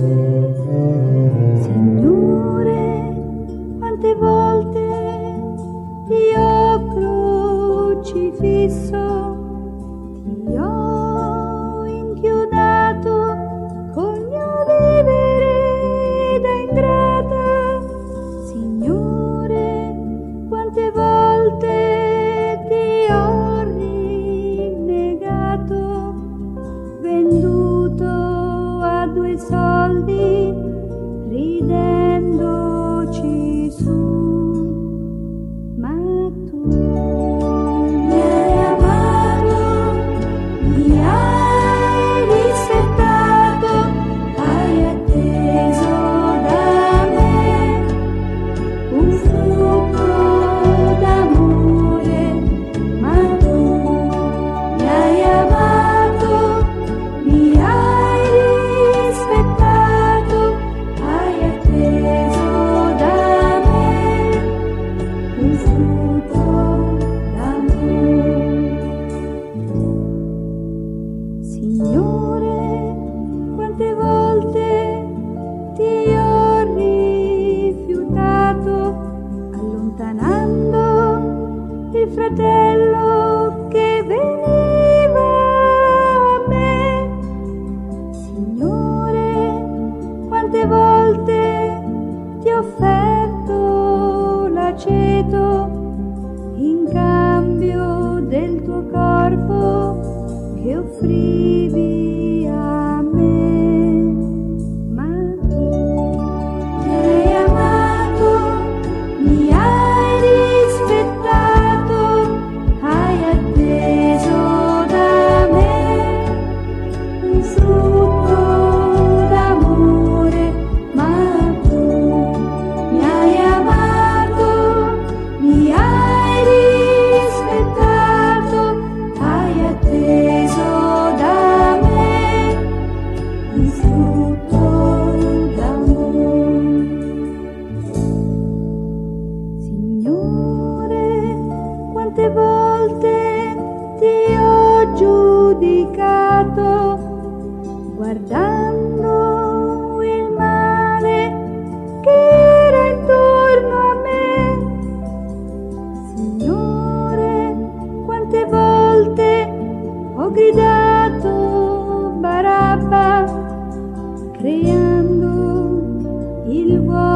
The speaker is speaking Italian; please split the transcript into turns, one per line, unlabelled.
Signore, quante volte ti ho crocifisso, ti ho inchiodato col mio vivere da ingrata. Signore, quante volte ti ho rinnegato, venduto a 2 soldi, ridendoci su. Ma tu mi hai amato, mi hai rispettato, hai atteso da me un frutto d'amore. Ma tu mi hai amato, mi hai rispettato, hai atteso da me un frutto d'amore. Signore, quante volte ti ho rifiutato, allontanando il fratello che veniva a me. Signore, quante volte ti ho offerto l'aceto in cambio del tuo corpo che offrivi a me. Ma tu mi hai amato, mi hai rispettato, hai atteso da me un frutto d'amore. Ma tu mi hai amato, mi hai rispettato, hai atteso da me un frutto d'amore. Signore, quante volte ti ho giudicato, guardando il male che era intorno a me. Signore, quante volte ho gridato Barabba, creando il vuoto